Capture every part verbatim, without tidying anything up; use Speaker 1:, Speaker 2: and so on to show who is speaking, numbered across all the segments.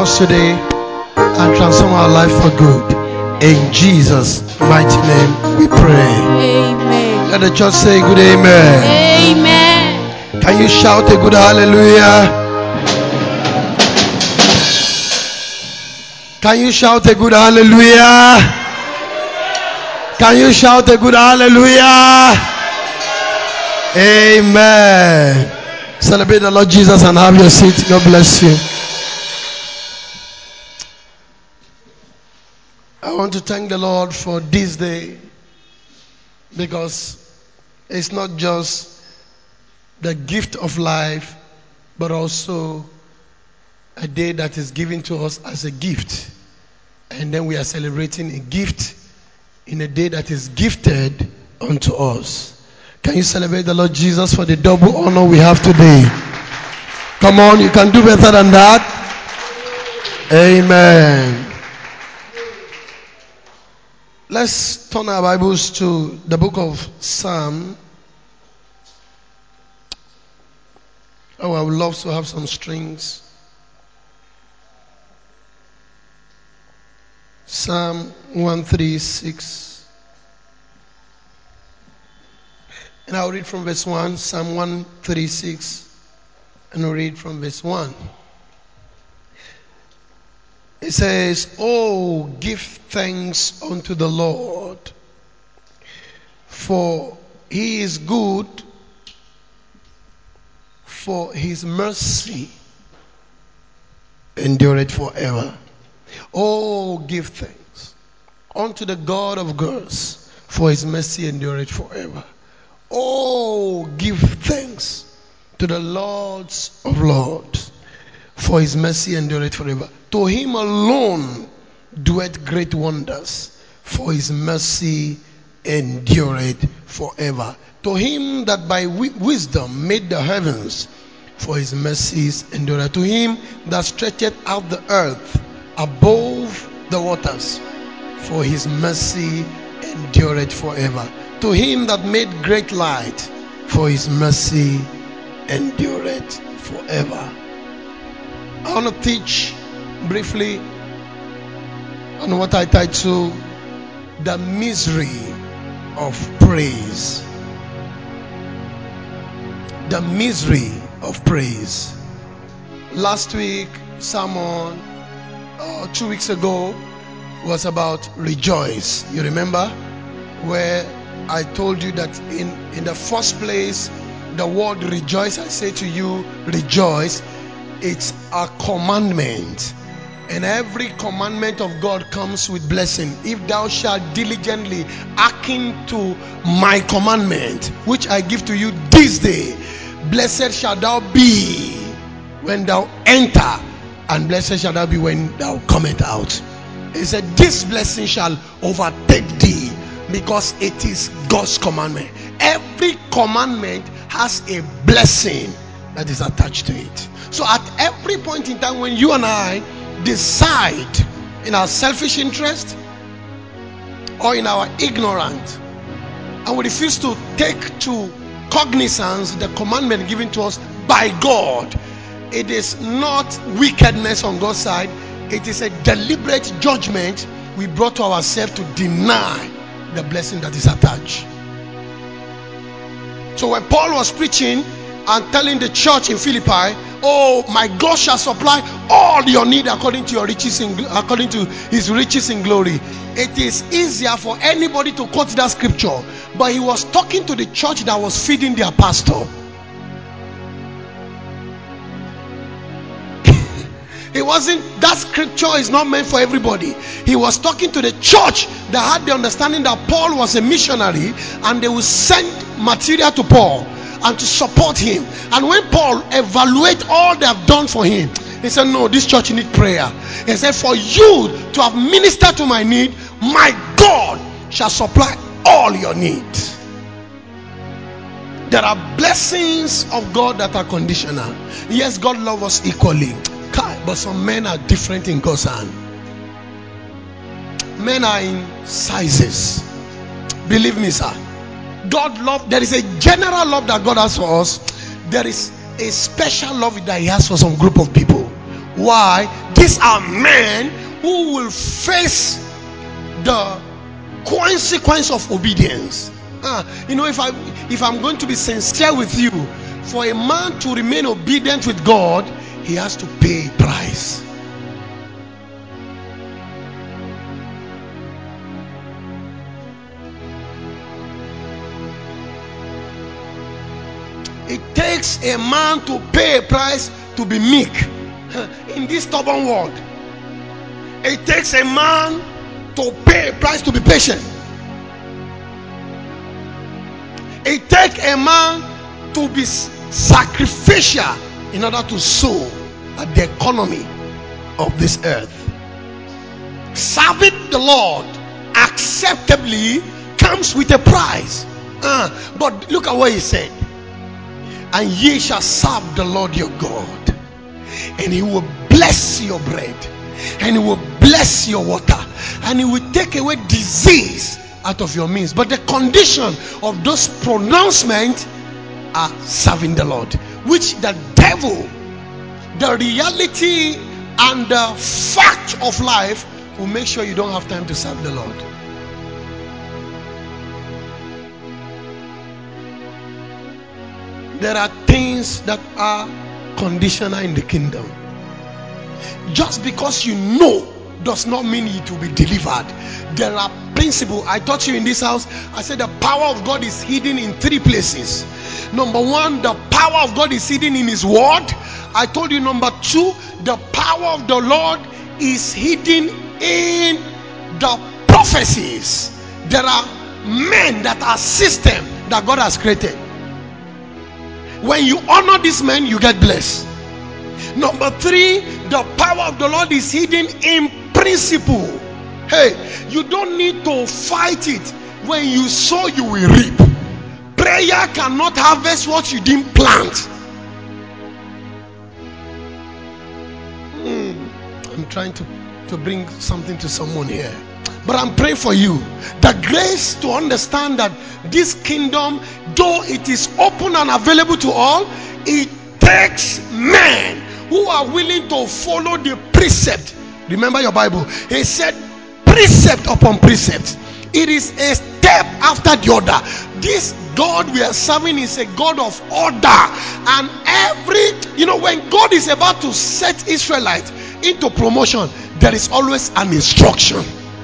Speaker 1: us today and transform our life for good. In Jesus' mighty name we pray.
Speaker 2: Amen.
Speaker 1: Let the church say good amen.
Speaker 2: Amen.
Speaker 1: Can you shout a good hallelujah? Can you shout a good hallelujah? Can you shout a good hallelujah? Amen. Celebrate the Lord Jesus and have your seat. God bless you. I want to thank the Lord for this day, because it's not just the gift of life, but also a day that is given to us as a gift. And then we are celebrating a gift in a day that is gifted unto us. Can you celebrate the Lord Jesus for the double honor we have today? Come on, you can do better than that. Amen. Let's turn our Bibles to the book of Psalm. Oh, I would love to have some strings. Psalm one thirty-six. And I'll read from verse one. Psalm one thirty-six. And I'll read from verse one. It says, "Oh, give thanks unto the Lord, for he is good, for his mercy endureth forever. Oh, give thanks unto the God of gods, for his mercy endureth forever. Oh, give thanks to the Lord of lords, for his mercy endureth forever. To him alone doeth great wonders, for his mercy endureth forever. To him that by wi- wisdom made the heavens, for his mercies endureth. To him that stretcheth out the earth above the waters, for his mercy endureth forever. To him that made great light, for his mercy endureth forever." I want to teach briefly on what I title "The Misery of Praise." The misery of praise. Last week, sermon, uh, two weeks ago, was about rejoice. You remember? Where I told you that in, in the first place, the word rejoice, I say to you, rejoice, it's a commandment. And every commandment of God comes with blessing. If thou shalt diligently hearken to my commandment, which I give to you this day, blessed shalt thou be when thou enter, and blessed shalt thou be when thou comest out. He said, this blessing shall overtake thee, because it is God's commandment. Every commandment has a blessing that is attached to it. So at every point in time when you and I decide in our selfish interest or in our ignorance, and we refuse to take to cognizance the commandment given to us by God, it is not wickedness on God's side. It is a deliberate judgment we brought to ourselves to deny the blessing that is attached. So when Paul was preaching and telling the church in Philippi, "Oh, my God shall supply all your need according to your riches in, according to his riches in glory," it is easier for anybody to quote that scripture, but he was talking to the church that was feeding their pastor. It wasn't, that scripture is not meant for everybody. He was talking to the church that had the understanding that Paul was a missionary and they would send material to Paul and to support him. And when Paul evaluate all they have done for him, he said, "No, this church need prayer." He said, "For you to have ministered to my need, my God shall supply all your needs." There are blessings of God that are conditional. Yes, God loves us equally, but some men are different in God's hand. Men are in sizes. Believe me, sir. God love, there is a general love that God has for us. There is a special love that he has for some group of people. Why? these are men who will face the consequence of obedience. Uh, you know, if I if I'm going to be sincere with you, for a man to remain obedient with God, he has to pay a price. It takes a man to pay a price to be meek in this stubborn world. It takes a man to pay a price to be patient. It takes a man to be sacrificial in order to sow at the economy of this earth. Serving the Lord acceptably comes with a price. Uh, but look at what he said. And ye shall serve the Lord your God, and he will bless your bread, and he will bless your water, and he will take away disease out of your means. But the condition of those pronouncements are serving the Lord, which the devil, the reality and the fact of life, will make sure you don't have time to serve the Lord. There are things that are conditional in the kingdom. Just because you know does not mean it will be delivered. There are principles. I taught you in this house. I said the power of God is hidden in three places. Number one, the power of God is hidden in his word. I told you number two, the power of the Lord is hidden in the prophecies. There are men that are system that God has created. When you honor these men, you get blessed. Number three, the power of the Lord is hidden in principle. Hey, you don't need to fight it. When you sow, you will reap. Prayer cannot harvest what you didn't plant. Hmm. I'm trying to, to bring something to someone here. But I'm praying for you. The grace to understand that this kingdom, though it is open and available to all, it takes men who are willing to follow the precept. Remember your Bible. He said precept upon precept. It is a step after the other. This God we are serving is a God of order. And every, you know, when God is about to set Israelites into promotion, there is always an instruction.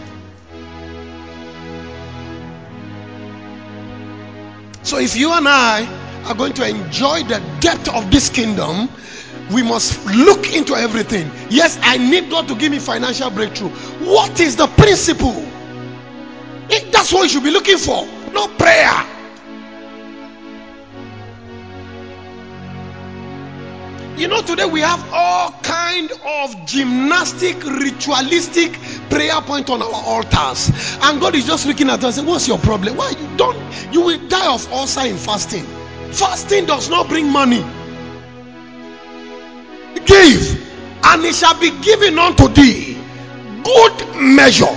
Speaker 1: So if you and I are going to enjoy the depth of this kingdom, we must look into everything. Yes, I need God to give me financial breakthrough. What is the principle? It, that's what you should be looking for, not prayer. You know, today we have all kind of gymnastic, ritualistic prayer point on our altars, and God is just looking at us and saying, what's your problem? Why you don't? You will die of ulcer in fasting. Fasting does not bring money. Give, and it shall be given unto thee. Good measure,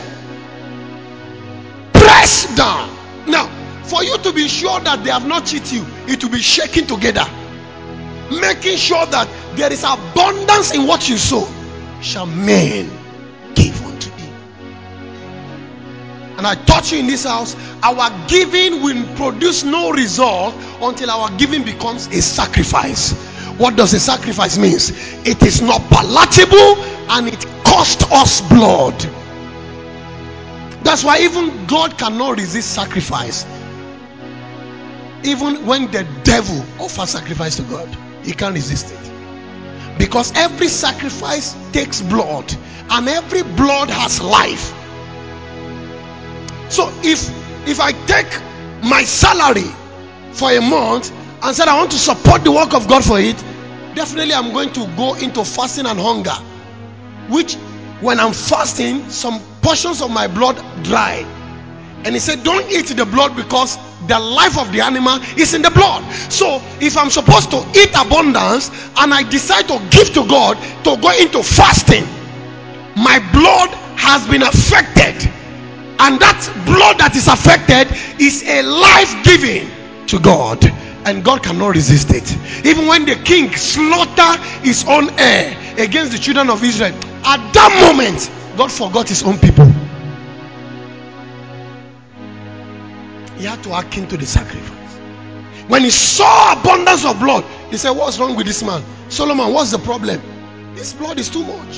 Speaker 1: press down. Now, for you to be sure that they have not cheated you, it will be shaken together, making sure that there is abundance in what you sow. Shall men give unto thee? And I taught you in this house, our giving will produce no result until our giving becomes a sacrifice. What does a sacrifice mean? It is not palatable and it costs us blood. That's why even God cannot resist sacrifice. Even when the devil offers sacrifice to God, he can't resist it. Because every sacrifice takes blood, and every blood has life. So if if I take my salary for a month and said I want to support the work of God for it, definitely I'm going to go into fasting and hunger, which when I'm fasting, some portions of my blood dry. And he said don't eat the blood because the life of the animal is in the blood. So if I'm supposed to eat abundance and I decide to give to God, to go into fasting, my blood has been affected, and that blood that is affected is a life-giving to God, and God cannot resist it. Even when the king slaughtered his own heir against the children of Israel, At that moment, God forgot his own people. He had to hearken to the sacrifice. When he saw abundance of blood, he said, what's wrong with this man? Solomon, what's the problem? This blood is too much.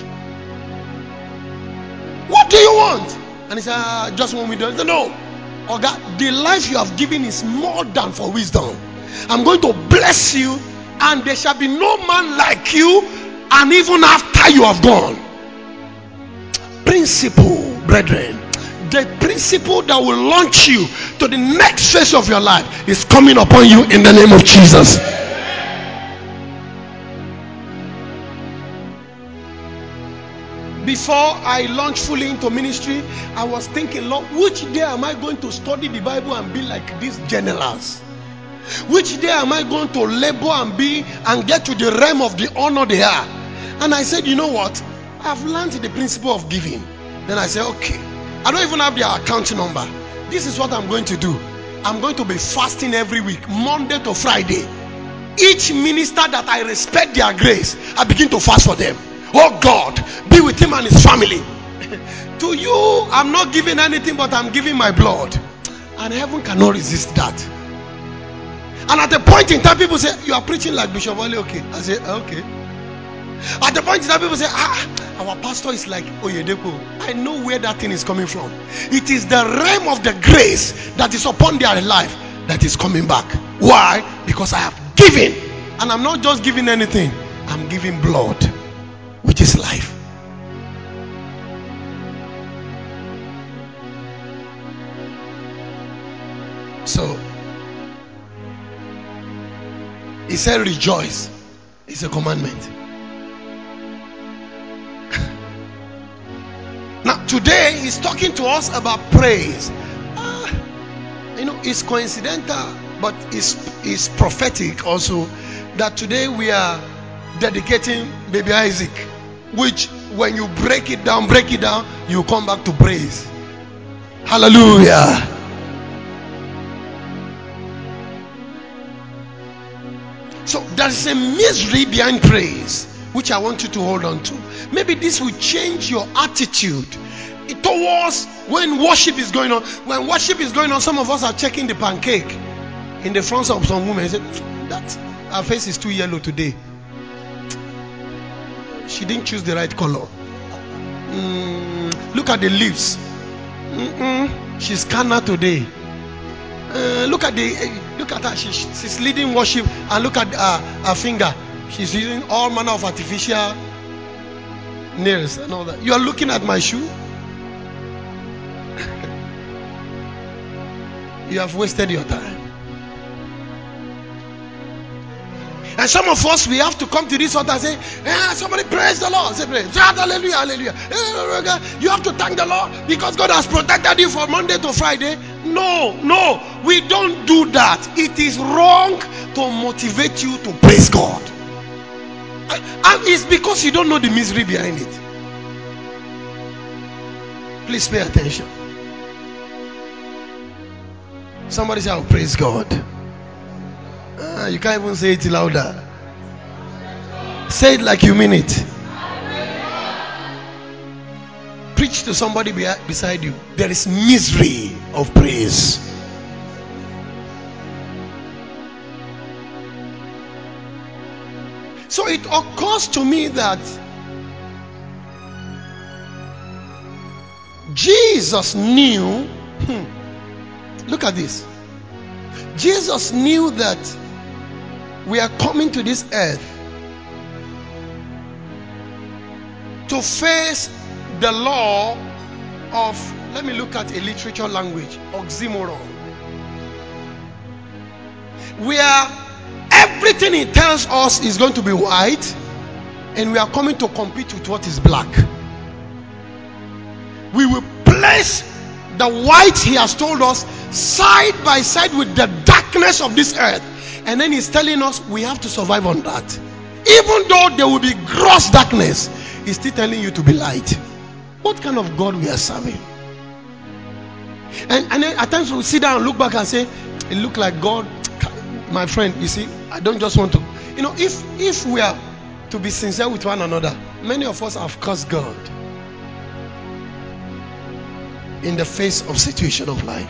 Speaker 1: What do you want? And he said, I just want me to. He said, no. Oh God, the life you have given is more than for wisdom. I'm going to bless you, and there shall be no man like you, and even after you have gone. Principle, brethren. The principle that will launch you to the next phase of your life is coming upon you in the name of Jesus. Before I launched fully into ministry, I was thinking, Lord, which day am I going to study the Bible and be like these generals? Which day am I going to labor and be and get to the realm of the honor they are? And I said, you know what? I've learned the principle of giving. Then I said, okay, I don't even have their account number. This is what I'm going to do. I'm going to be fasting every week, Monday to Friday. Each minister that I respect their grace, I begin to fast for them. Oh God, be with him and his family. To you, I'm not giving anything, but I'm giving my blood. And heaven cannot resist that. And at the point in time, people say, you are preaching like Bishop Wale. Okay. I say, okay. At the point in time, people say, ah, our pastor is like Oyedepo. I know where that thing is coming from. It is the realm of the grace that is upon their life that is coming back. Why? Because I have given. And I'm not just giving anything. I'm giving blood, which is life. So, he said, rejoice. It's a commandment. Now, today he's talking to us about praise. Ah, you know, it's coincidental, but it's, it's prophetic also that today we are dedicating baby Isaac, which when you break it down, break it down, you come back to praise. Hallelujah. So there's a mystery behind praise, which I want you to hold on to. Maybe this will change your attitude towards when worship is going on. When worship is going on, some of us are checking the pancake in the front of some women. Say, that her face is too yellow today. She didn't choose the right color. Mm, look at the leaves. Mm-mm, she's canna today. Uh, look at the uh, look at her. She, she's leading worship, and look at uh, her finger. She's using all manner of artificial nails and all that. You are looking at my shoe. You have wasted your time. And some of us, we have to come to this altar and say, eh, somebody praise the Lord. Say, praise. Hallelujah, hallelujah. You have to thank the Lord because God has protected you from Monday to Friday. No, no, we don't do that. It is wrong to motivate you to praise God. And it's because you don't know the misery behind it. Please pay attention. Somebody say, I'll praise God. Ah, you can't even say it louder. Say it like you mean it. Preach to somebody beside you. There is misery of praise. So it occurs to me that Jesus knew. Hmm, look at this. Jesus knew that we are coming to this earth to face the law of, let me look at a literature language, oxymoron, where everything he tells us is going to be white, and we are coming to compete with what is black. We will place the white he has told us side by side with the darkness of this earth, and then he's telling us we have to survive on that. Even though there will be gross darkness, he's still telling you to be light. What kind of God we are serving? And, and then at times we sit down and look back and say, it look like God. My friend, you see, I don't just want to, you know, if if we are to be sincere with one another, Many of us have cursed God in the face of situation of life.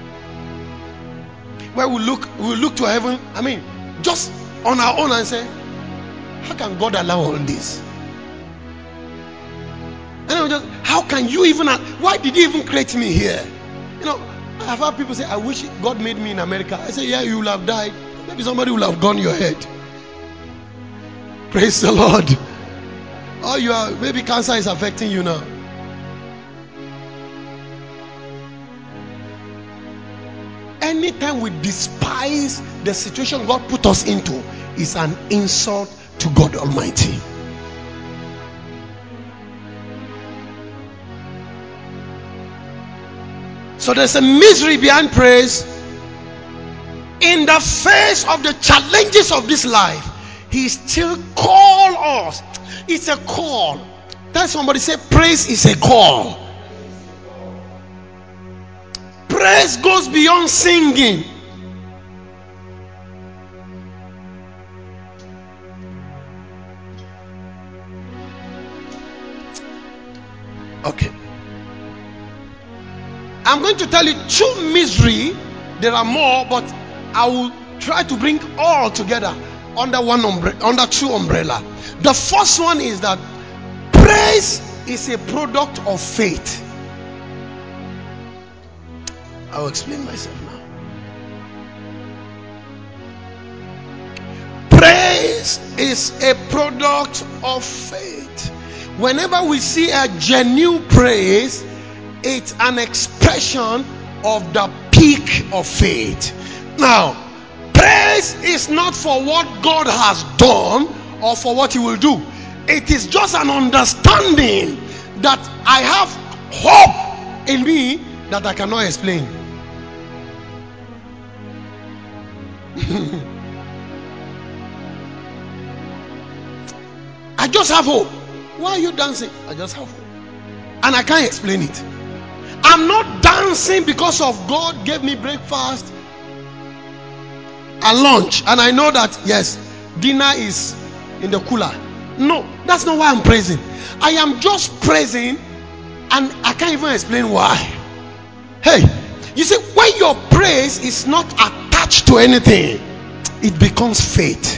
Speaker 1: Where we look, we look to heaven, I mean, just on our own and say, how can God allow all this? And I'm just, how can you even, why did you even create me here? You know, I've had people say, I wish God made me in America. I say, yeah, you will have died. Maybe somebody will have gone your head. Praise the Lord. Or you are, maybe cancer is affecting you now. Anytime we despise the situation God put us into, is an insult to God Almighty. So there's a misery behind praise. In the face of the challenges of this life, He still calls us. It's a call. Tell somebody, say, praise is a call. Praise goes beyond singing. Okay. I'm going to tell you two misery. There are more, but I will try to bring all together under one umbrella, under two umbrella. The first one is that praise is a product of faith. I'll explain myself now. Praise is a product of faith. Whenever we see a genuine praise, it's an expression of the peak of faith. Now, praise is not for what God has done or for what He will do. It is just an understanding that I have hope in me that I cannot explain. I just have hope. Why are you dancing? I just have hope. And I can't explain it. I'm not dancing because of God gave me breakfast and lunch, and I know that yes, dinner is in the cooler. No, that's not why I'm praising. I am just praising, and I can't even explain why. Hey, you see, when your praise is not attached to anything, it becomes faith.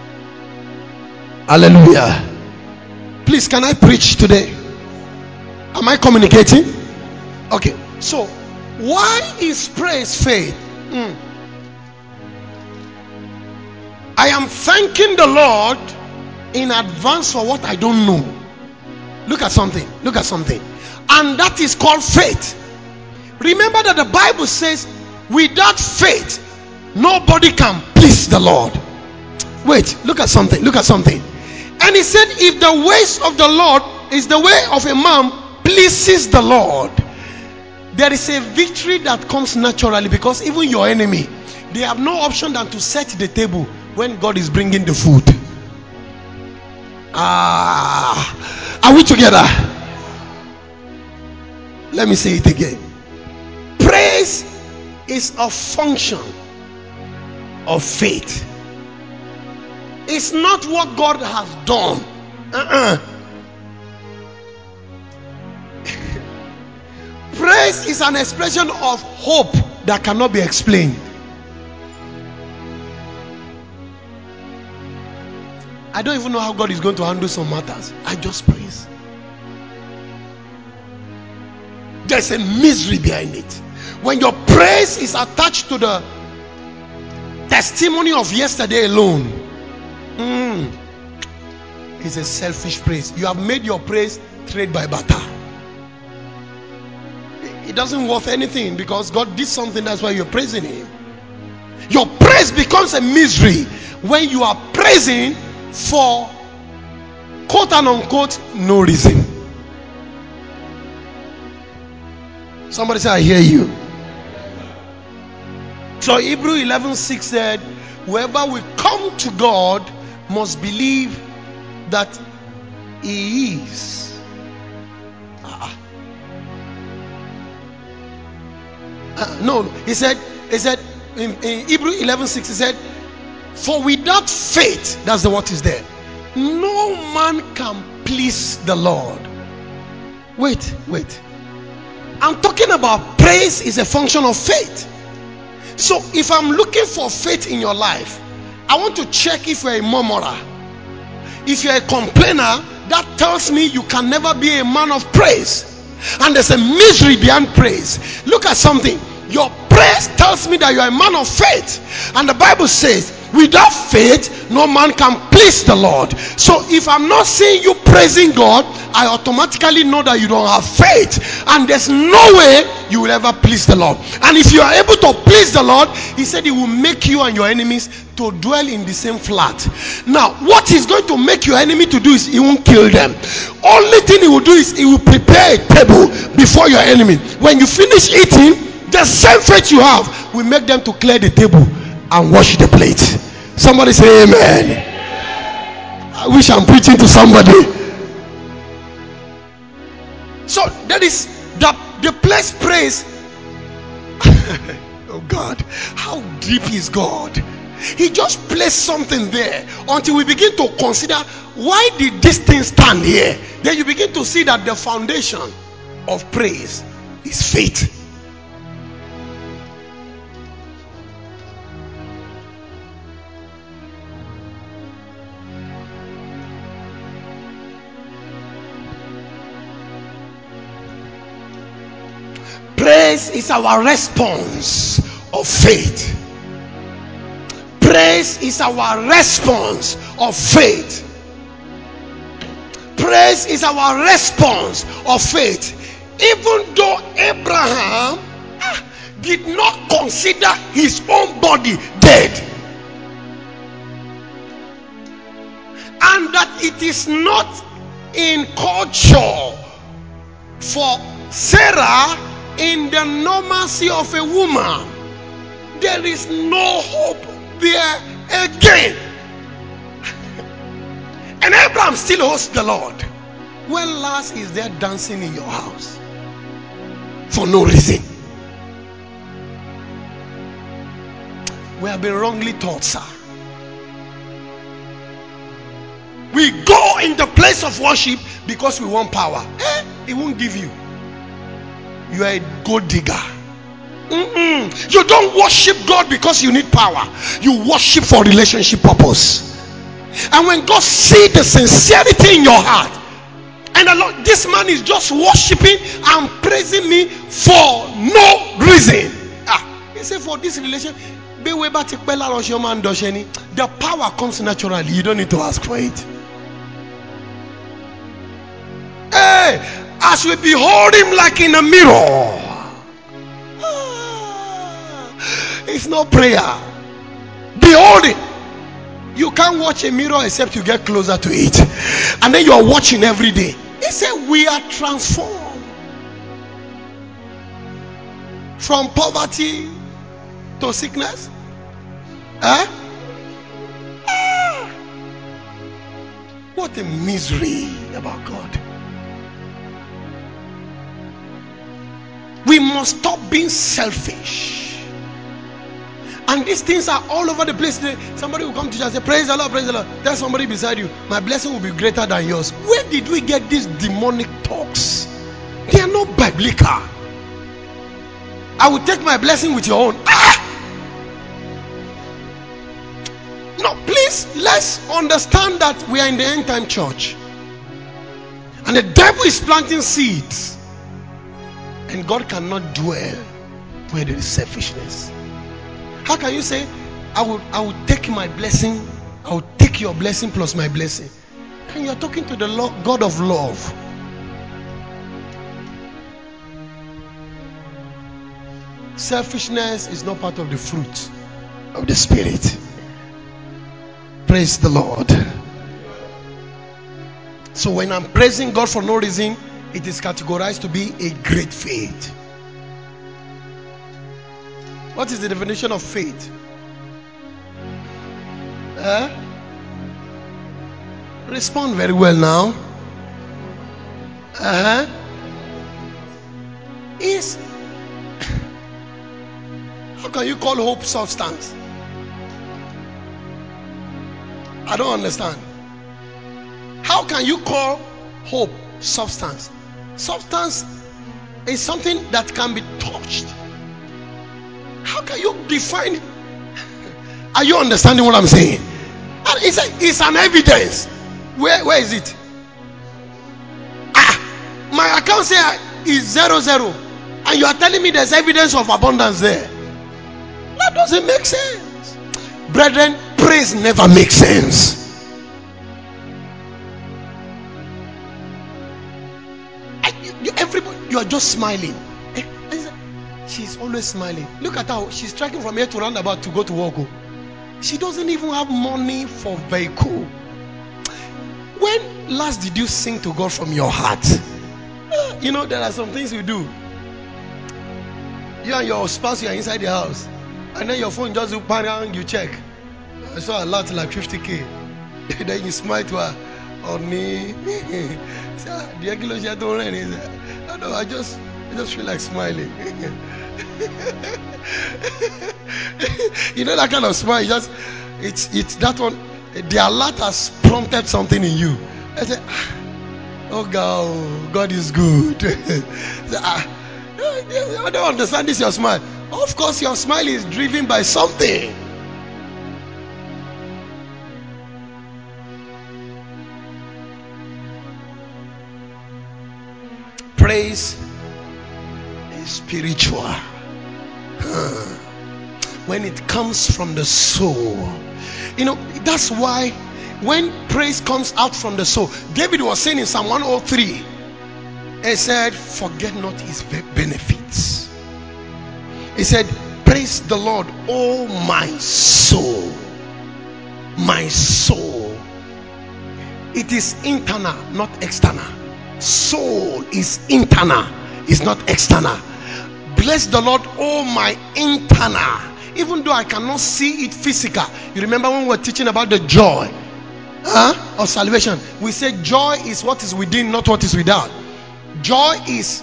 Speaker 1: Hallelujah. Please, can I preach today? Am I communicating? Okay, so why is praise faith? Mm. I am thanking the Lord in advance for what I don't know. Look at something. Look at something. And that is called faith. Remember that the Bible says, without faith, nobody can please the Lord. Wait, look at something. Look at something. And He said, if the ways of the Lord is the way of a man pleases the Lord, there is a victory that comes naturally, because even your enemy, they have no option than to set the table when God is bringing the food. Ah, are we together? Let me say it again. Praise is a function of faith. It's not what God has done. Uh-uh. Praise is an expression of hope that cannot be explained. I don't even know how God is going to handle some matters. I just praise. There's a misery behind it. When your praise is attached to the testimony of yesterday alone, mm, it's a selfish praise. You have made your praise trade by barter. It doesn't worth anything because God did something, that's why you're praising Him. Your praise becomes a misery when you are praising for quote and unquote no reason. Somebody say, I hear you. So Hebrew eleven six said, whoever will come to God must believe that He is. Uh, uh, no, he said, he said in, in Hebrew eleven six, he said, for without faith, that's the what is there, no man can please the Lord. Wait, wait. I'm talking about praise is a function of faith. So if I'm looking for faith in your life, I want to check if you're a murmurer. If you're a complainer, that tells me you can never be a man of praise. And there's a misery behind praise. Look at something. Your praise tells me that you are a man of faith. And the Bible says, without faith, no man can please the Lord. So if I'm not seeing you praising God, I automatically know that you don't have faith. And there's no way you will ever please the Lord. And if you are able to please the Lord, he said he will make you and your enemies to dwell in the same flat. Now, what he's going to make your enemy to do is he won't kill them. Only thing he will do is he will prepare a table before your enemy. When you finish eating, the same faith you have will make them to clear the table and wash the plate. Somebody say amen. I wish I'm preaching to somebody. So that is the, the place praise. Oh God, how deep is God? He just placed something there until we begin to consider, why did this thing stand here? Then you begin to see that the foundation of praise is faith. Praise is our response of faith. Praise is our response of faith. Praise is our response of faith. Even though Abraham ah, did not consider his own body dead, and that it is not in culture for Sarah in the normalcy of a woman, there is no hope there again. And Abraham still hosts the Lord. When last is there dancing in your house for no reason? We have been wrongly taught, sir. We go in the place of worship because we want power. Eh? It won't give you. You are a gold digger. Mm-mm. You don't worship God because you need power. You worship for relationship purpose. And when God sees the sincerity in your heart, and the Lord, this man is just worshiping and praising me for no reason. Ah, he said, for this relation, the power comes naturally. You don't need to ask for it. Hey, as we behold him like in a mirror, ah, it's no prayer. Behold it. You can't watch a mirror except you get closer to it. And then you are watching every day. He said we are transformed from poverty to sickness. Huh? Ah, what a misery about God. We must stop being selfish. And these things are all over the place. Somebody will come to you and say, praise the Lord, praise the Lord. Tell somebody beside you, my blessing will be greater than yours. Where did we get these demonic talks? They are not biblical. I will take my blessing with your own. Ah! No, please, let's understand that we are in the end time church. And the devil is planting seeds. And God cannot dwell where there is selfishness. How can you say, I will I will take my blessing, I will take your blessing plus my blessing? And you're talking to the Lord, God of love. Selfishness is not part of the fruit of the Spirit. Praise the Lord. So when I'm praising God for no reason, it is categorized to be a great faith. What is the definition of faith? Eh? Respond very well now. Uh-huh. Is how can you call hope substance? I don't understand. How can you call Hope, substance. Substance is something that can be touched. How can you define it? Are you understanding what I'm saying? And it's, a, it's an evidence. Where, where is it? Ah, my account says is zero zero, and you are telling me there's evidence of abundance there. That doesn't make sense, brethren. Praise never makes sense. You, everybody, you are just smiling. She's always smiling. Look at her. She's trekking from here to roundabout to go to work. She doesn't even have money for vehicle. When last did you sing to God from your heart? You know, there are some things you do. You and your spouse, you are inside the house, and then your phone just pan around, you check. I saw a lot like fifty k. Then you smile to her. On me. I don't know, I just I just feel like smiling. You know that kind of smile, just it's it's that one. The alert has prompted something in you. I said, oh God, God is good. I don't understand this, your smile. Of course, your smile is driven by something. Praise is spiritual. Huh. When it comes from the soul, you know, that's why when praise comes out from the soul, David was saying in Psalm one oh three, he said, forget not his benefits. He said, praise the Lord, oh my soul. My soul. It is internal, not external. Soul is internal, is not external. Bless the Lord, oh my internal. Even though I cannot see it physical. You remember when we were teaching about the joy huh, of salvation? We said joy is what is within, not what is without. Joy is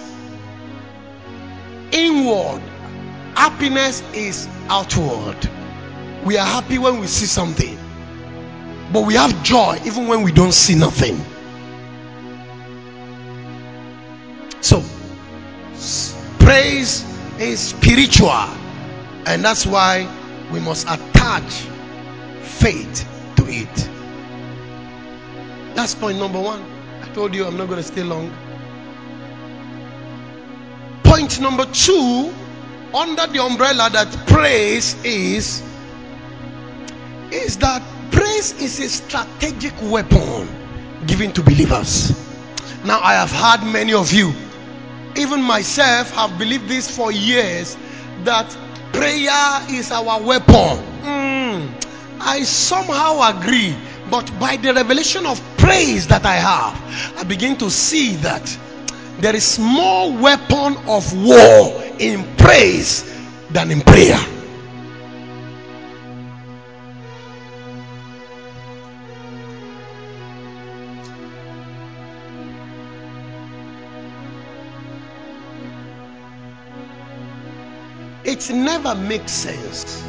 Speaker 1: inward. Happiness is outward. We are happy when we see something, but we have joy even when we don't see nothing. So praise is spiritual, and that's why we must attach faith to it. That's point number one. I told you I'm not going to stay long. Point number two, under the umbrella that praise is, is that praise is a strategic weapon given to believers. Now, I have heard many of you, even myself, have believed this for years, that prayer is our weapon. Mm, I somehow agree, but by the revelation of praise that I have, I begin to see that there is more weapon of war in praise than in prayer. It never makes sense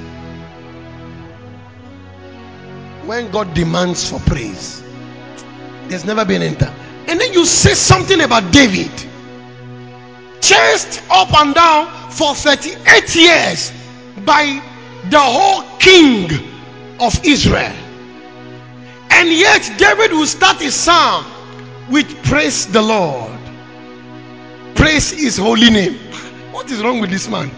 Speaker 1: when God demands for praise. There's never been any time. And then you say something about David, chased up and down for thirty-eight years by the whole king of Israel, and yet David will start his psalm with praise the Lord, praise his holy name. What is wrong with this man?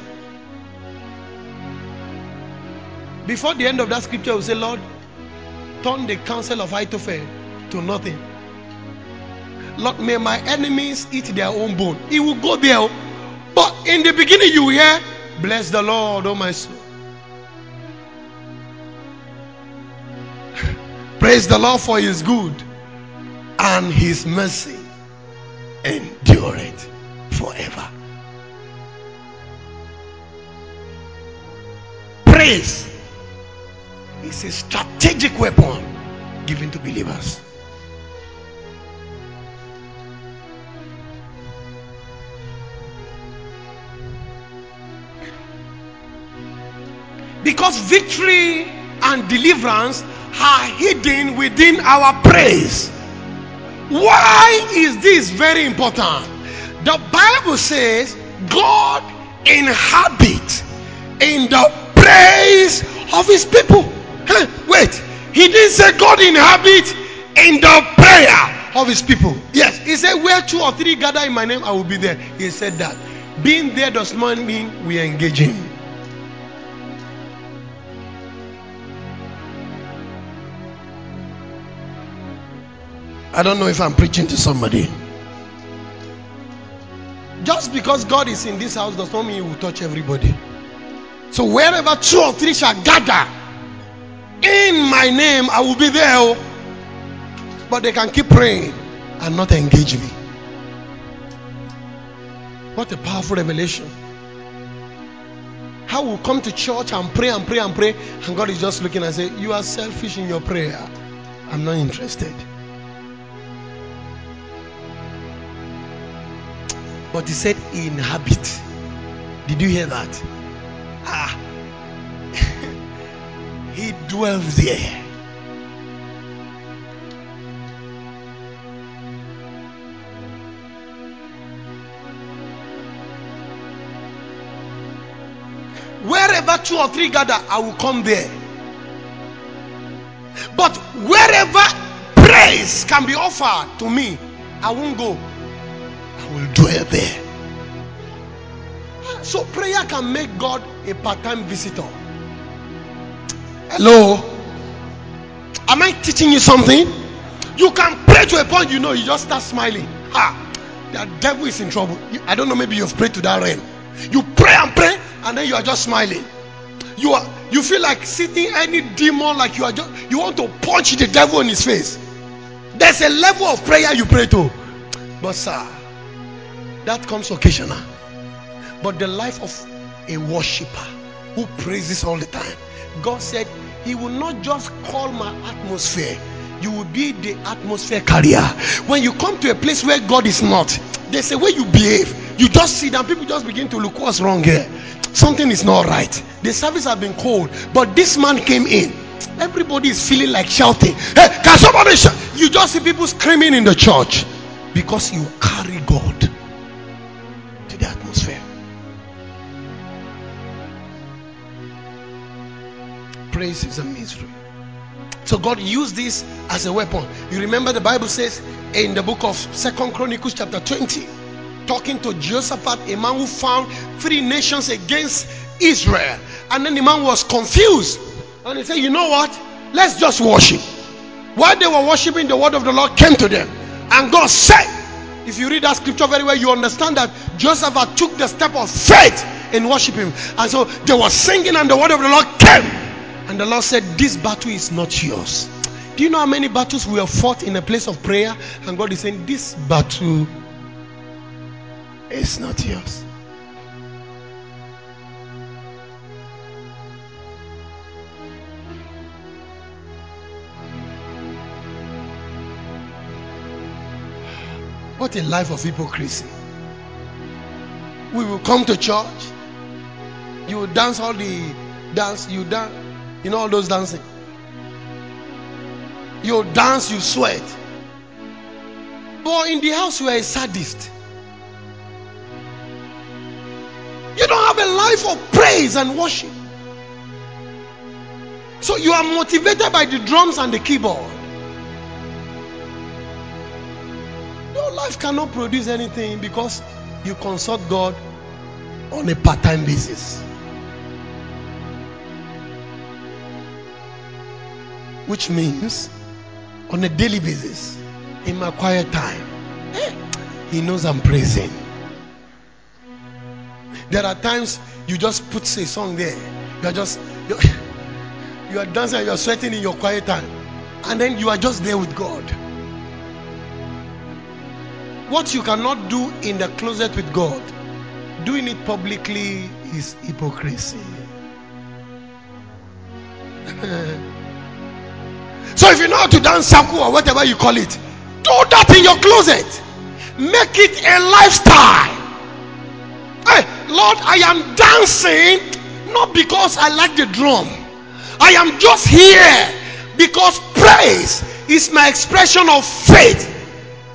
Speaker 1: Before the end of that scripture, we say, Lord, turn the counsel of Ahithophel to nothing. Lord, may my enemies eat their own bone. He will go there. But in the beginning you hear, bless the Lord, oh my soul. Praise the Lord for his good, and his mercy endureth forever. Praise is a strategic weapon given to believers. Because victory and deliverance are hidden within our praise. Why is this very important? The Bible says God inhabits in the praise of his people. Huh, wait, he didn't say God inhabits in the prayer of his people. Yes, he said where two or three gather in my name, I will be there. He said that. Being there does not mean we are engaging. I don't know if I'm preaching to somebody. Just because God is in this house does not mean he will touch everybody. So wherever two or three shall gather in my name, I will be there. But they can keep praying and not engage me. What a powerful revelation. How we come to church and pray and pray and pray, and God is just looking and say, you are selfish in your prayer. I'm not interested. But he said inhabit. Did you hear that? Ah. He dwells there. Wherever two or three gather, I will come there. But wherever praise can be offered to me, I won't go. I will dwell there. So prayer can make God a part-time visitor. Hello? Am I teaching you something? You can pray to a point you know you just start smiling. Ha! The devil is in trouble. You, I don't know, maybe you've prayed to that realm. You pray and pray and then you are just smiling. You are you feel like sitting any demon, like you are just you want to punch the devil in his face. There's a level of prayer you pray to. But sir, that comes occasional. But the life of a worshiper who praises all the time, God said he will not just call my atmosphere, you will be the atmosphere carrier. When you come to a place where God is not, there's a way you behave. You just sit down, people just begin to look, what's wrong here? Something is not right. The service has been cold, but this man came in. Everybody is feeling like shouting. Hey, can somebody shout? You just see people screaming in the church because you carry God to the atmosphere. Praise is a mystery. So God used this as a weapon. You remember the Bible says in the book of Second Chronicles chapter twenty, talking to Jehoshaphat, a man who found three nations against Israel, and then the man was confused and he said, you know what, let's just worship. While they were worshiping, the word of the Lord came to them, and God said, if you read that scripture very well, you understand that Jehoshaphat took the step of faith in worshiping, and so they were singing and the word of the Lord came, and the Lord said, this battle is not yours. Do you know how many battles we have fought in a place of prayer, and God is saying, this battle is not yours. What a life of hypocrisy. We will come to church, you will dance all the dance, you dance, you know all those dancing. You dance, you sweat. But in the house you are a sadist. You don't have a life of praise and worship. So you are motivated by the drums and the keyboard. Your life cannot produce anything because you consult God on a part-time basis. Which means on a daily basis, in my quiet time, he knows I'm praising. There are times you just put a song there. You are just you're, you are dancing and you are sweating in your quiet time, and then you are just there with God. What you cannot do in the closet with God, doing it publicly is hypocrisy. So if you know how to dance circle or whatever you call it, do that in your closet. Make it a lifestyle. Hey, Lord, I am dancing not because I like the drum. I am just here because praise is my expression of faith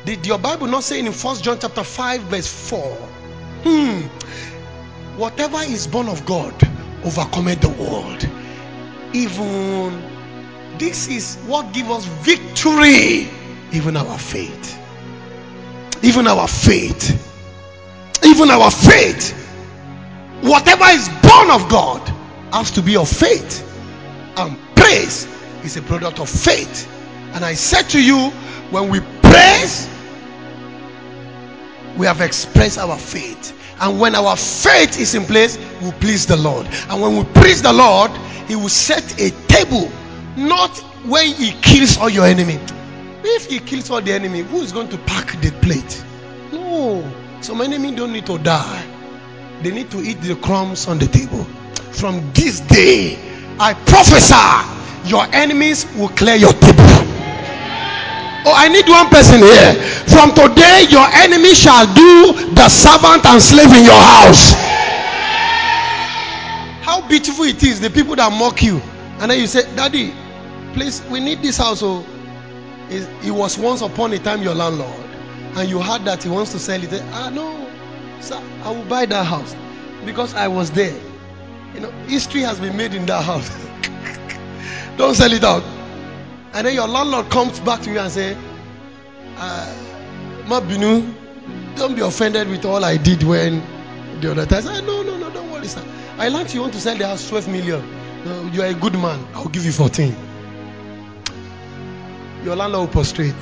Speaker 1: Did your Bible not say in First John chapter five verse four? Hmm. Whatever is born of God overcometh the world. Even this is what gives us victory. Even our faith. Even our faith. Even our faith. Whatever is born of God has to be of faith. And praise is a product of faith. And I said to you, when we praise, we have expressed our faith. And when our faith is in place, we please the Lord. And when we please the Lord, He will set a table. Not when He kills all your enemy. If He kills all the enemy, who is going to pack the plate? No. Some enemy don't need to die. They need to eat the crumbs on the table. From this day, I prophesy, your enemies will clear your table. Oh, I need one person here. From today, your enemy shall do the servant and slave in your house. How beautiful it is, the people that mock you. And then you say, Daddy, please, we need this house. Oh, it was once upon a time your landlord. And you heard that he wants to sell it. Ah, no, sir, I will buy that house. Because I was there. You know, history has been made in that house. Don't sell it out. And then your landlord comes back to you and say, uh, Mabinu, don't be offended with all I did when the other time. I say, no, no, no, don't worry, sir. I learned you want to sell the house twelve million. No, you are a good man. I'll give you fourteen. Your landlord will prostrate.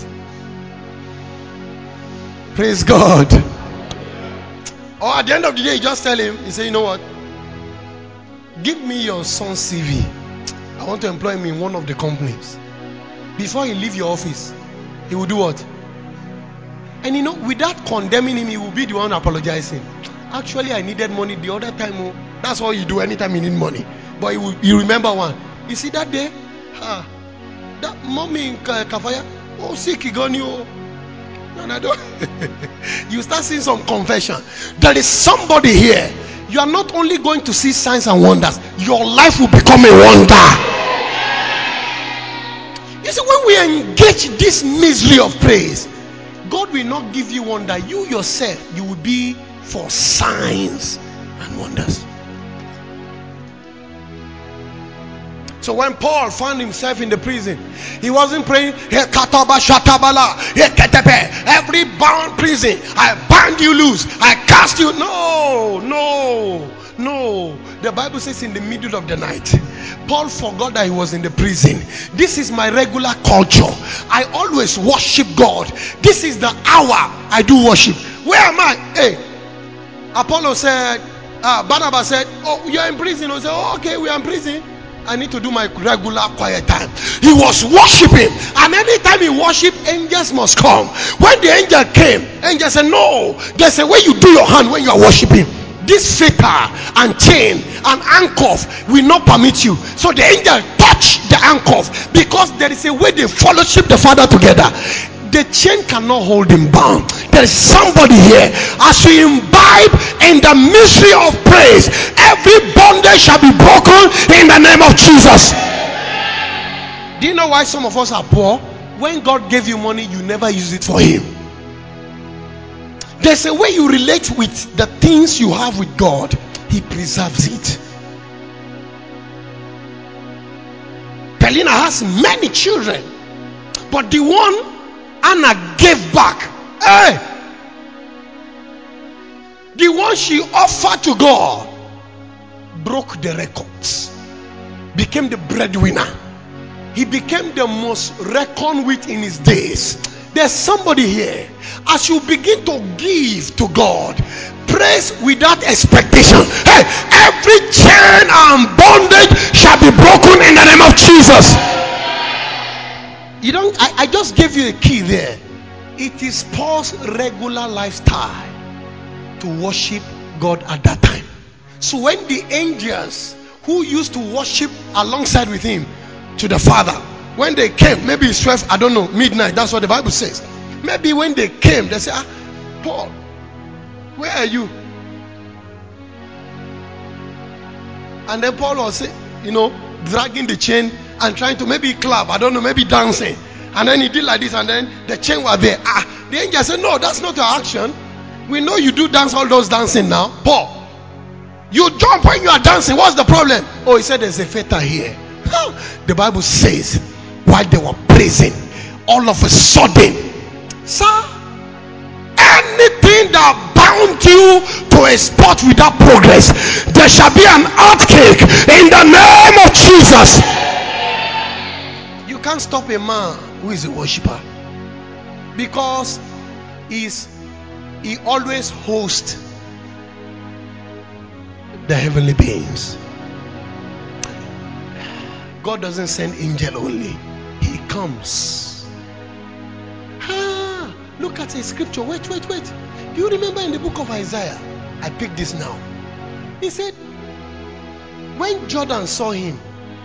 Speaker 1: Praise God. Or at the end of the day, you just tell him, you say, you know what? Give me your son's C V. I want to employ him in one of the companies. Before he leave your office, he will do what? And you know, without condemning him, he will be the one apologizing. Actually, I needed money the other time. Oh, that's all you do anytime you need money. But you, you remember one. You see that day? Ah, that mommy in Kafaya. Oh, sick, he gone you. And I don't. You start seeing some confession. There is somebody here. You are not only going to see signs and wonders, your life will become a wonder. You see, when we engage this misery of praise, God will not give you wonder. You yourself, you will be for signs and wonders. So when Paul found himself in the prison, he wasn't praying, every bound prison, I bind you loose, I cast you. No, no, no. The Bible says in the middle of the night, Paul forgot that he was in the prison. This is my regular culture. I always worship God. This is the hour I do worship. Where am I? Hey, Apollo said, uh, Barnabas said, oh, you're in prison. I said, oh, okay, we are in prison. I need to do my regular quiet time. He was worshiping, and anytime he worshiped, angels must come. When the angel came, angel said, no, there's a way you do your hand when you are worshiping. This fetter and chain and handcuff will not permit you. So the angel touched the handcuff, because there is a way they fellowship the Father together. The chain cannot hold him bound. There is somebody here. As we imbibe in the mystery of praise, every bondage shall be broken in the name of Jesus. Do you know why some of us are poor? When God gave you money, you never use it for Him. There's a way you relate with the things you have with God. He preserves it. Pelina has many children, but the one Anna gave back, hey, the one she offered to God, broke the records, became the breadwinner. He became the most reckoned with in his days. There's somebody here. As you begin to give to God, praise without expectation, hey, every chain and bondage shall be broken in the name of Jesus. You don't, I, I just gave you a key there. It is Paul's regular lifestyle to worship God at that time. So when the angels who used to worship alongside with him to the Father, when they came, maybe it's twelve, I don't know, midnight, that's what the Bible says. Maybe when they came, they say, ah, Paul, where are you? And then Paul was saying, you know, dragging the chain and trying to maybe clap, I don't know, maybe dancing. And then he did like this, and then the chain was there. Ah, The angel said, no, that's not your action. We know you do dance all those dancing now. Paul, you jump when you are dancing. What's the problem? Oh, he said there's a fetter here. The Bible says, while they were praising, all of a sudden, sir, anything that bound you to a spot without progress, there shall be an earthquake in the name of Jesus. You can't stop a man who is a worshiper, because he's he always hosts the heavenly beings. God doesn't send angel only, he comes. Ah, look at a scripture. Wait, wait, wait. Do you remember in the book of Isaiah? I picked this now. He said, when Jordan saw him,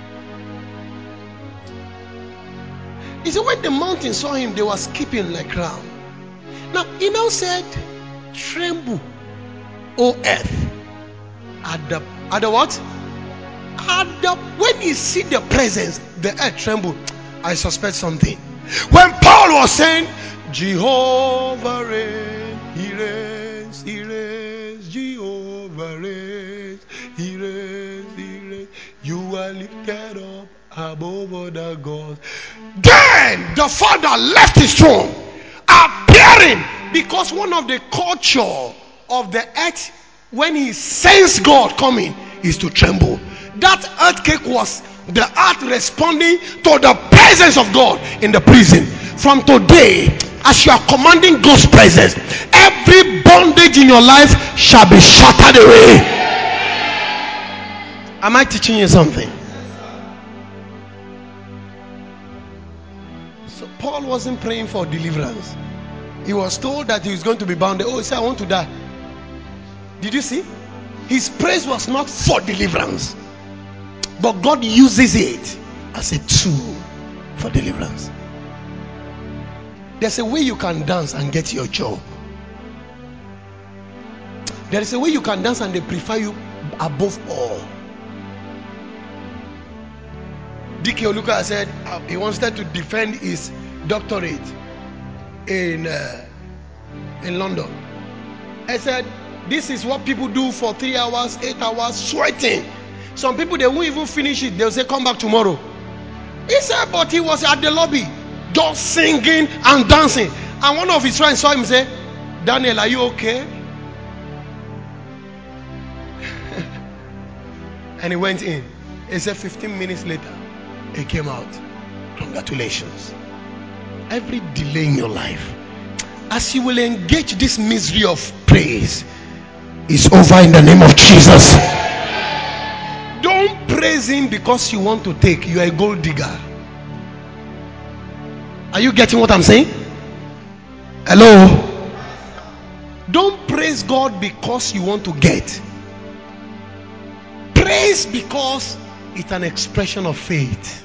Speaker 1: he said, when the mountains saw him, they were skipping like ram. Now, he now said, tremble, O earth. At the, at the what? At the, when you see the presence, the earth tremble. I suspect something. When Paul was saying, Jehovah reigns, he reigns, he reigns, Jehovah reigns, he reigns, he reigns, you are lifted up above other gods. Then the Father left his throne, appearing, because one of the culture of the earth, when he sensed God coming, is to tremble. That earthquake was the earth responding to the presence of God in the prison. From today, as you are commanding God's presence, every bondage in your life shall be shattered away. Am I teaching you something? So Paul wasn't praying for deliverance. He was told that he was going to be bound. Oh, he said, I want to die. Did you see? His praise was not for deliverance, but God uses it as a tool for deliverance. There's a way you can dance and get your job. There is a way you can dance and they prefer you above all. D K Oluka said uh, he wanted to defend his doctorate in uh, in London. I said, this is what people do for three hours, eight hours, sweating. Some people, they won't even finish it. They'll say, come back tomorrow. He said, but he was at the lobby, just singing and dancing. And one of his friends saw him and say, Daniel, are you okay? And he went in. He said, fifteen minutes later, he came out. Congratulations. Every delay in your life, as you will engage this misery of praise, is over in the name of Jesus. Don't praise him because you want to take. You are a gold digger. Are you getting what I'm saying? Hello? Don't praise God because you want to get. Praise because it's an expression of faith.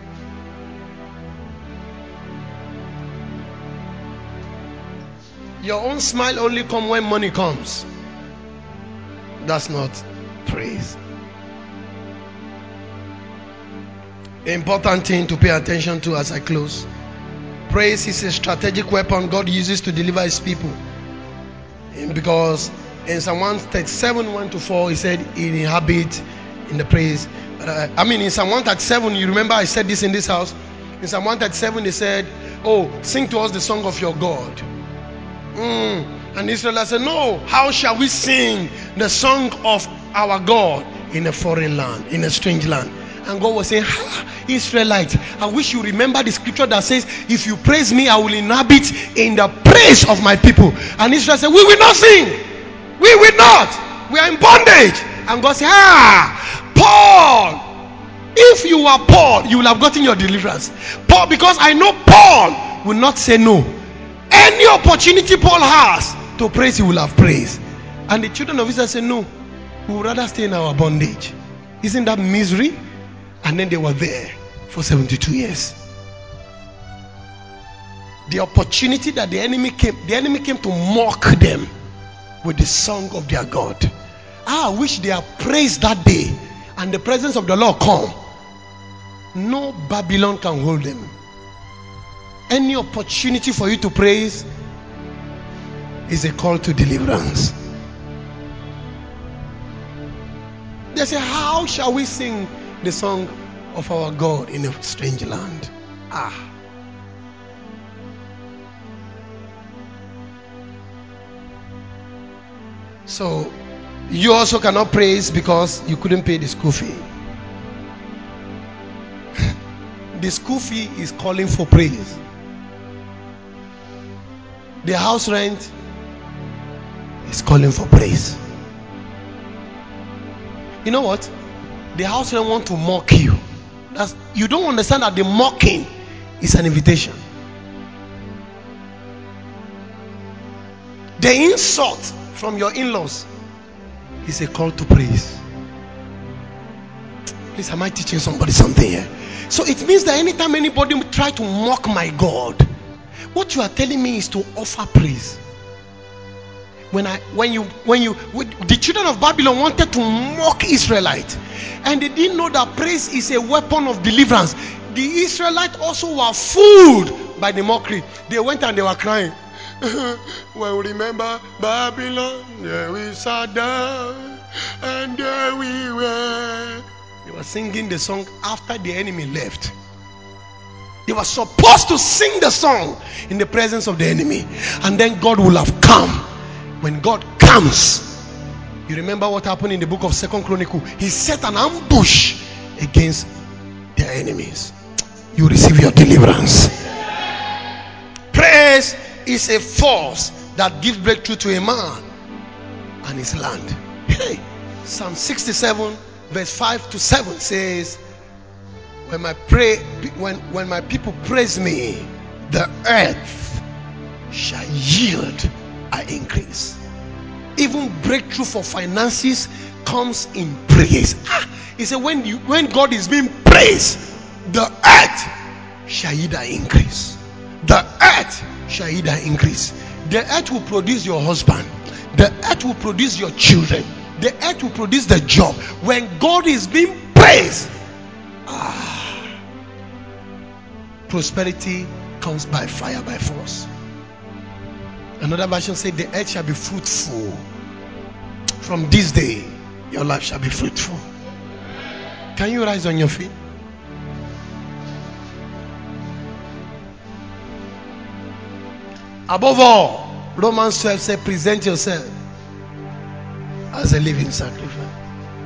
Speaker 1: Your own smile only comes when money comes. That's not praise. The important thing to pay attention to as I close: praise is a strategic weapon God uses to deliver his people. Because in Psalm one thirty-seven, one to four, he said he inhabits in the praise. Uh, I mean, in Psalm one thirty-seven, you remember I said this in this house. In Psalm one thirty-seven, they said, oh, sing to us the song of your God. Mm. And Israel said, no, how shall we sing the song of our God in a foreign land, in a strange land? And God was saying, ah, Israelites, I wish you remember the scripture that says, if you praise me, I will inhabit in the praise of my people. And Israel said, we will not sing. We will not. We are in bondage. And God said, ah, Paul, if you were Paul, you will have gotten your deliverance. Paul, because I know Paul will not say no. Any opportunity Paul has to praise, he will have praise. And the children of Israel said, no, we would rather stay in our bondage. Isn't that misery? And then they were there for seventy-two years. The opportunity that the enemy came, the enemy came to mock them with the song of their God. I wish they are praised that day and the presence of the Lord come. No Babylon can hold them. Any opportunity for you to praise, is a call to deliverance. They say, how shall we sing the song of our God in a strange land? Ah. So you also cannot praise because you couldn't pay the school fee. The school fee is calling for praise. The house rent is calling for praise. You know what? The house rent want to mock you. That's, you don't understand that the mocking is an invitation. The insult from your in-laws is a call to praise. Please, am I teaching somebody something here? So it means that anytime anybody try to mock my God, what you are telling me is to offer praise. When I, when you, when you, the children of Babylon wanted to mock Israelites, and they didn't know that praise is a weapon of deliverance. The Israelites also were fooled by the mockery. They went and they were crying. Well, remember Babylon, there we sat down, and there we were. They were singing the song after the enemy left. They were supposed to sing the song in the presence of the enemy, and then God will have come. When God comes, you remember what happened in the book of Second Chronicles? He set an ambush against their enemies. You receive your deliverance. Praise is a force that gives breakthrough to a man and his land. Hey, Psalm sixty-seven verse five to seven says, when my pray when when my people praise me, the earth shall yield an increase. Even breakthrough for finances comes in praise. Ah, he said, when you when God is being praised, the earth shall yield an increase. The earth shall yield an increase. The earth will produce your husband. The earth will produce your children. The earth will produce the job. When God is being praised, ah, prosperity comes by fire, by force. Another version said, the earth shall be fruitful. From this day, your life shall be fruitful. Can you rise on your feet? Above all, Romans twelve says, present yourself as a living sacrifice,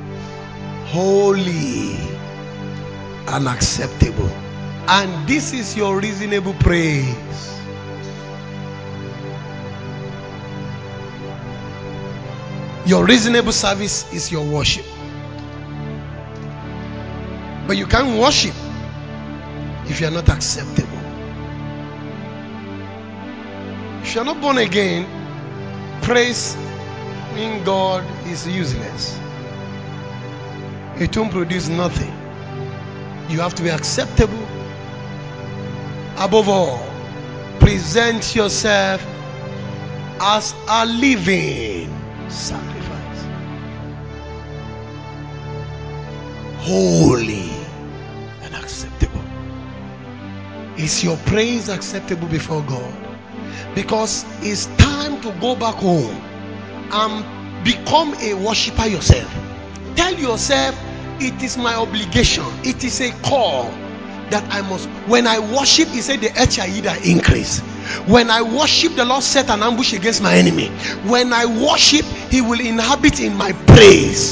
Speaker 1: holy and acceptable. And this is your reasonable praise. Your reasonable service is your worship. But you can't worship if you are not acceptable. If you are not born again, praise in God is useless. It won't produce nothing. You have to be acceptable. Above all, present yourself as a living sacrifice, holy and acceptable. Is your praise acceptable before God? Because it's time to go back home and become a worshiper yourself. Tell yourself, it is my obligation, it is a call that I must. When I worship, he said the earth shall yield an increase. When I worship, the Lord set an ambush against my enemy. When I worship, he will inhabit in my praise.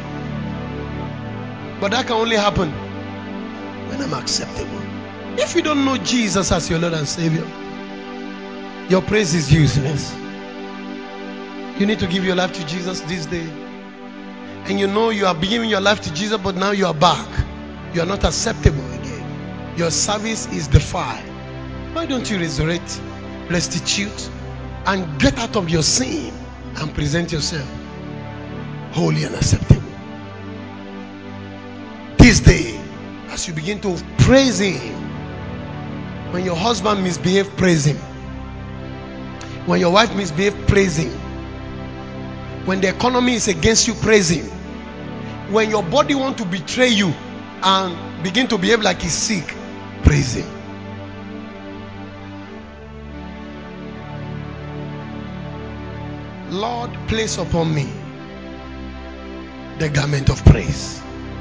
Speaker 1: But that can only happen when I'm acceptable. If you don't know Jesus as your Lord and Savior, your praise is useless. You need to give your life to Jesus this day. And you know you are giving your life to Jesus, but now you are back. You are not acceptable again. Your service is defiled. Why don't you resurrect, restitute, and get out of your sin and present yourself holy and acceptable? This day, as you begin to praise him, when your husband misbehaves, praise him. When your wife misbehaves, praise him. When the economy is against you, praise him. When your body wants to betray you and begin to behave like he's sick, praise him. Lord, place upon me the garment of praise.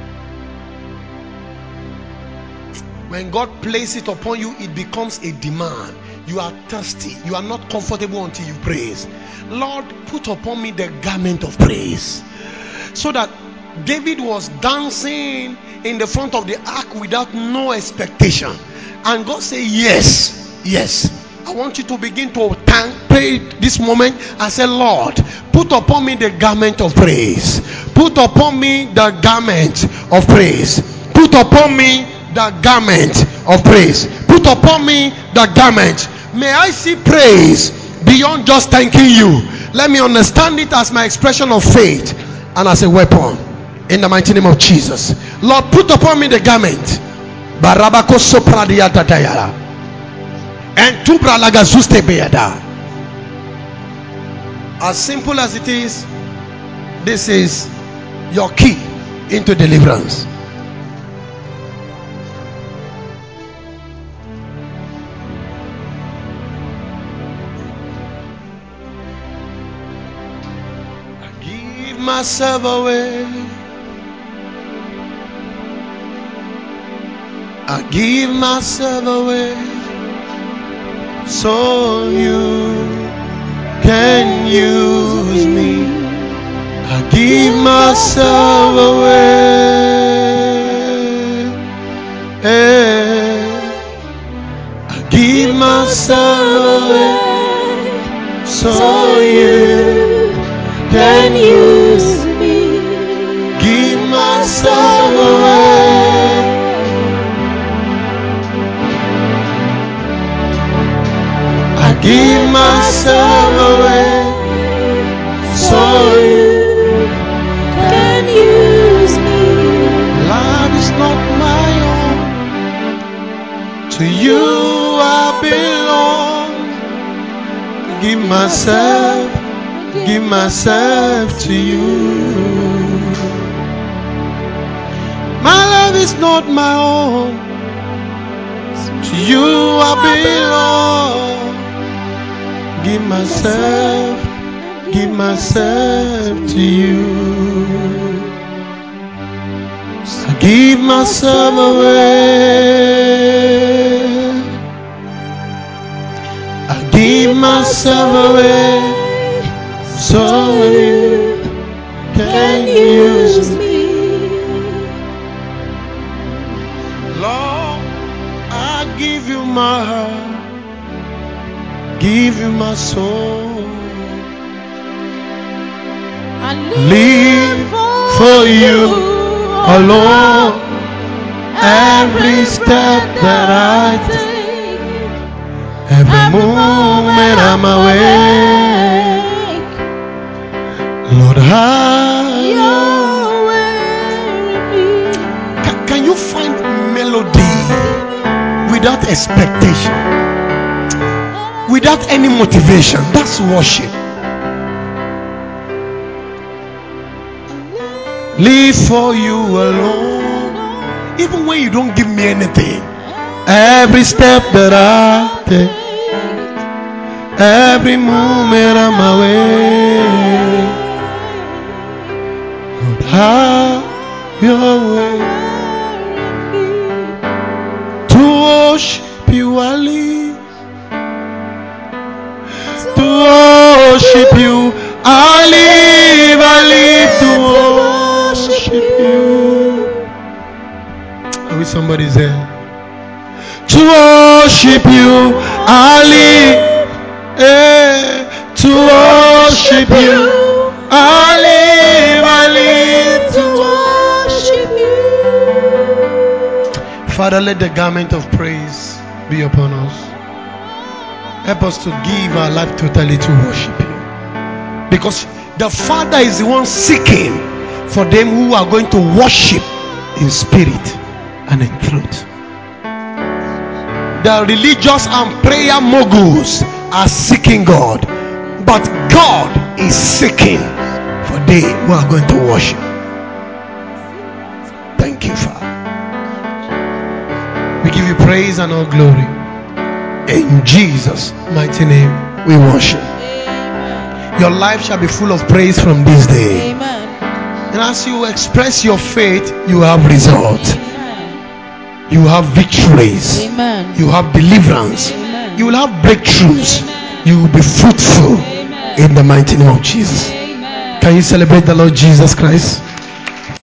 Speaker 1: When God places it upon you, it becomes a demand. You are thirsty. You are not comfortable until you praise. Lord, put upon me the garment of praise. So that David was dancing in the front of the ark without no expectation. And God said, yes, yes. I want you to begin to thank, pray this moment and say, Lord, put upon me the garment of praise. Put upon me the garment of praise. Put upon me the garment of praise. Put upon me the garment. May I see praise beyond just thanking you. Let me understand it as my expression of faith and as a weapon. In the mighty name of Jesus. Lord, put upon me the garment. Barabako sopradia tatayara. And tubra lagazuste beada. As simple as it is, this is your key into deliverance. I give myself away. I give myself away. So you can use me. I give myself away. I give myself away. So you can use me. Give myself away. Give myself away, so you can use me. Life is not my own. To you I belong. Give myself, give myself to you. My life is not my own. To you I belong. Give myself, give myself to you. I give myself away. I give myself away. So you can use me. Lord, I give you my heart. Give you my soul. I live for you alone. Every step that I take, every moment I'm awake, Lord, have your way. Can, can you find melody without expectation? Without any motivation? That's worship. Live for you alone, even when you don't give me anything. Every step that I take, every moment I'm away, Lord, have your way. To worship you I live. To worship you I live, I live to worship you. I wish somebody's there. To worship you I live, eh. To worship you I live, I live to worship you. Father, let the garment of praise be upon us. Help us to give our life totally to worship you. Because the Father is the one seeking for them who are going to worship in spirit and in truth. The religious and prayer moguls are seeking God, but God is seeking for they who are going to worship. Thank you, Father. We give you praise and all glory. In Jesus' mighty name we worship. Your life shall be full of praise from this day.
Speaker 2: Amen.
Speaker 1: And as you express your faith, you have results.
Speaker 2: Amen.
Speaker 1: You have victories.
Speaker 2: Amen.
Speaker 1: You have deliverance.
Speaker 2: Amen.
Speaker 1: You will have breakthroughs.
Speaker 2: Amen.
Speaker 1: You will be fruitful
Speaker 2: Amen.
Speaker 1: in the mighty name of Jesus.
Speaker 2: Amen.
Speaker 1: Can you celebrate the Lord Jesus Christ?